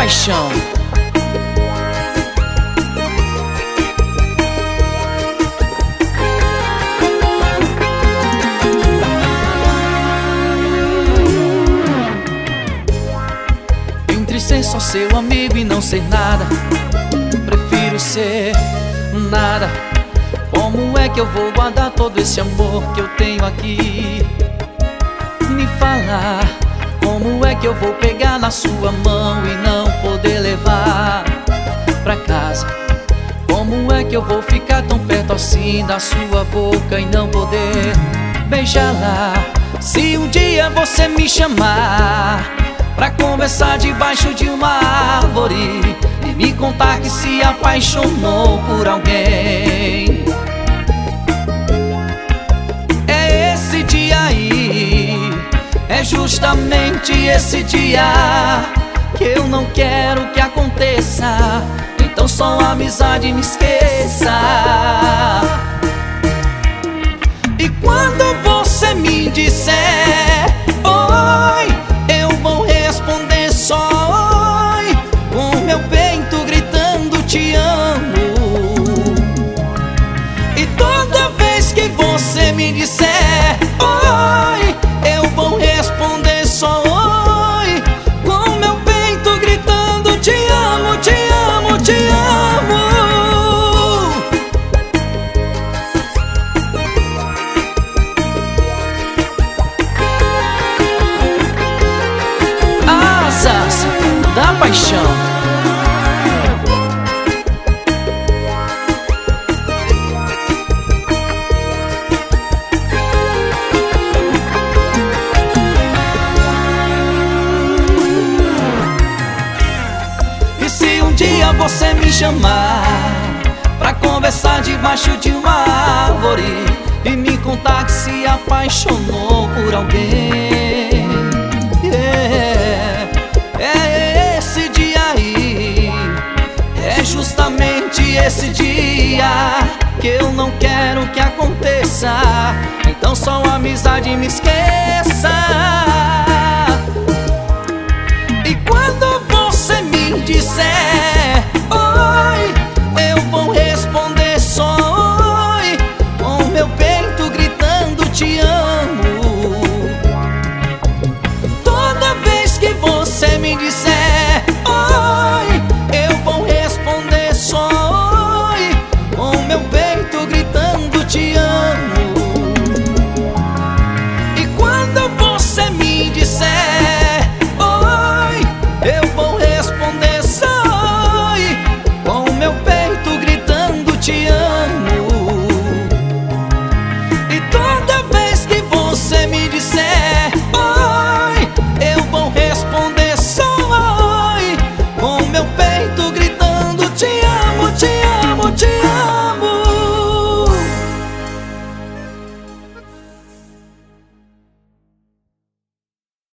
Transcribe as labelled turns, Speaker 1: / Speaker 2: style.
Speaker 1: paixão. Entre ser só seu amigo e não ser nada, prefiro ser nada. Como é que eu vou guardar todo esse amor que eu tenho aqui? Me fala, como é que eu vou pegar na sua mão e não poder levar pra casa? Como é que eu vou ficar tão perto assim da sua boca e não poder beijá-la? Se um dia você me chamar pra conversar debaixo de uma árvore e me contar que se apaixonou por alguém, é esse dia aí, é justamente esse dia que eu não quero que aconteça. Então só a amizade me esqueça. E quando você me disser oi, eu vou responder só oi, com meu peito gritando te amo. E toda vez que você me disser oi, eu vou responder só oi, com meu peito gritando te amo, te amo, te amo. Asas da paixão. Você me chamar pra conversar debaixo de uma árvore e me contar que se apaixonou por alguém, é esse dia aí, é justamente esse dia que eu não quero que aconteça. Então só a amizade me esqueça.